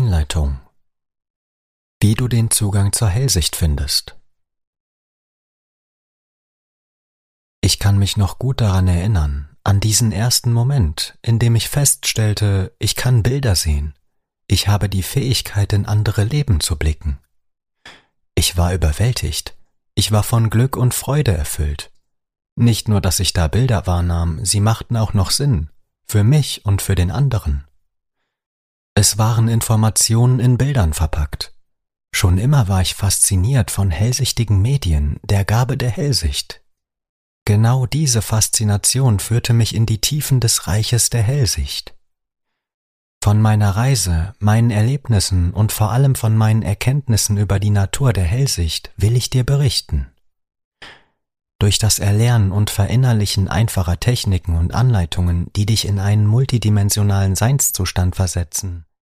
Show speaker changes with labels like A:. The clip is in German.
A: Einleitung. Wie du den Zugang zur Hellsicht findest. Ich kann mich noch gut daran erinnern, an diesen ersten Moment, in dem ich feststellte, ich kann Bilder sehen. Ich habe die Fähigkeit, in andere Leben zu blicken. Ich war überwältigt. Ich war von Glück und Freude erfüllt. Nicht nur, dass ich da Bilder wahrnahm, sie machten auch noch Sinn, für mich und für den anderen. Es waren Informationen in Bildern verpackt. Schon immer war ich fasziniert von hellsichtigen Medien, der Gabe der Hellsicht. Genau diese Faszination führte mich in die Tiefen des Reiches der Hellsicht. Von meiner Reise, meinen Erlebnissen und vor allem von meinen Erkenntnissen über die Natur der Hellsicht will ich dir berichten. Durch das Erlernen und Verinnerlichen einfacher Techniken und Anleitungen, die dich in einen multidimensionalen Seinszustand versetzen,